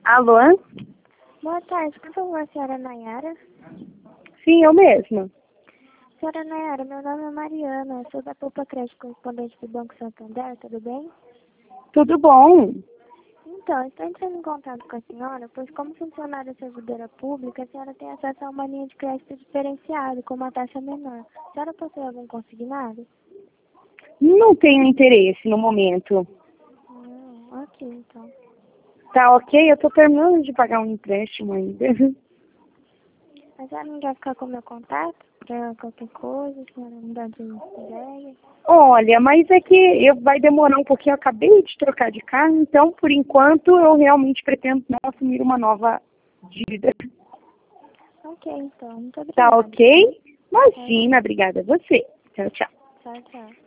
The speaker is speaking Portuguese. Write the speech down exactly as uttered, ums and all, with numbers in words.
Alô? Boa tarde, por favor, a senhora Nayara? Sim, eu mesma. Senhora Nayara, meu nome é Mariana, sou da Poupa Crédito Correspondente do Banco Santander, tudo bem? Tudo bom? Então, estou entrando em contato com a senhora, pois como funcionária servidora pública, a senhora tem acesso a uma linha de crédito diferenciado, com uma taxa menor. A senhora possui algum consignado? Não tenho interesse no momento. Hum, ok, então. Tá ok? Eu tô terminando de pagar um empréstimo ainda. A senhora não quer ficar com o meu contato? Para qualquer coisa, a senhora mudar de ideia? Olha, mas é que eu, vai demorar um pouquinho. Eu acabei de trocar de carro, então, por enquanto, eu realmente pretendo não assumir uma nova dívida. Ok, então. Muito Tá obrigada. ok? Imagina, obrigada a você. Tchau, tchau. Tchau, tchau.